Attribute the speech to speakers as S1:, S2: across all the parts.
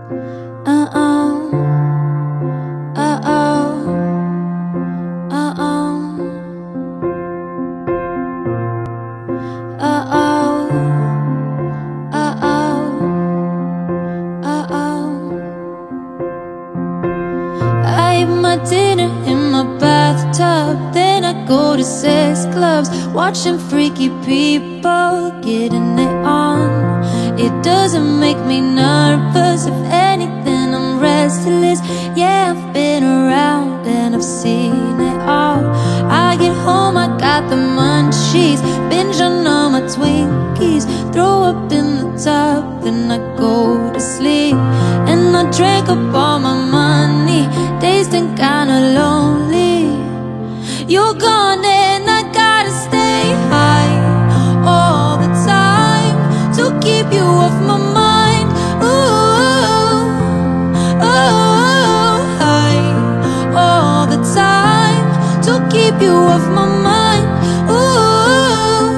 S1: Uh-oh, uh-oh, uh-oh, uh-oh, uh-oh, uh-oh. I eat my dinner in my bathtub, then I go to sex clubs, watching freaky people getting it on. It doesn't make me nervous, if anything I'm restless. Yeah, I've been around and I've seen it all. I get home, I got the munchies, binge on all my Twinkies, throw up in the tub, then I go to sleep. And I drank up all my money, dazed and kinda lonely. You're gone and I gotta stay high all the time to keep you off my mind. Ooh, oh, high all the time to keep you off my mind. Ooh,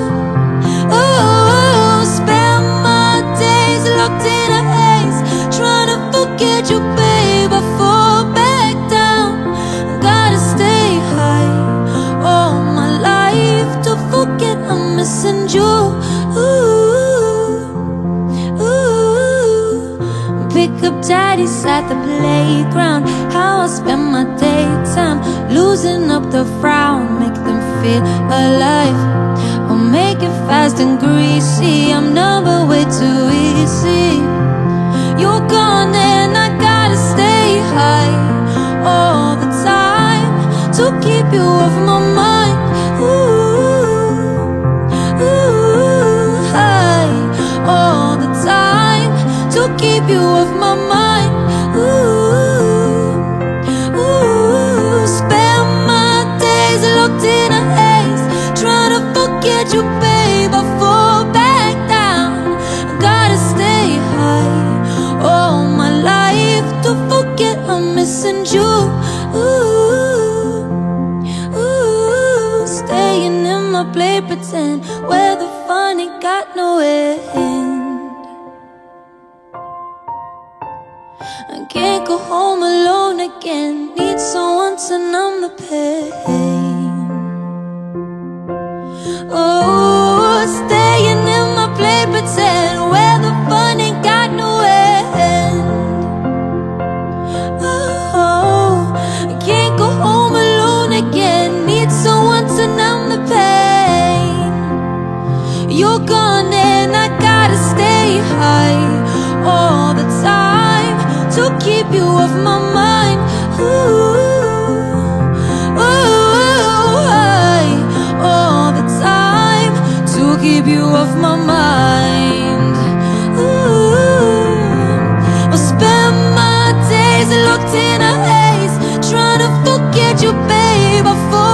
S1: oh, spend my days locked in a haze, trying to forget you, babe. I fall back down. Gotta stay high all my life to forget I'm missing you. Pick up daddies at the playground, how I spend my daytime, losing up the frown, make them feel alive. I'll make it fast and greasy, I'm number way too easy. You're gone and I gotta stay high all the time to keep you off my mind. Ooh, ooh, high all the time to keep you off my mind. Ooh, ooh, spend my days locked in a haze, trying to forget you, babe. I fall back down. Gotta stay high all my life to forget I'm missing you. Ooh, ooh, staying in my play pretend, where the fun ain't got no end. I can't go home alone again, need someone to numb the pain. Oh, staying in my play pretend, where the fun ain't got no end. Oh, I can't go home alone again, need someone to numb the pain. You're gone and I gotta stay high all the time to keep you off my mind. Ooh, ooh, high all the time to keep you off my mind. Ooh, I'll spend my days locked in a haze, trying to forget you, babe. I fall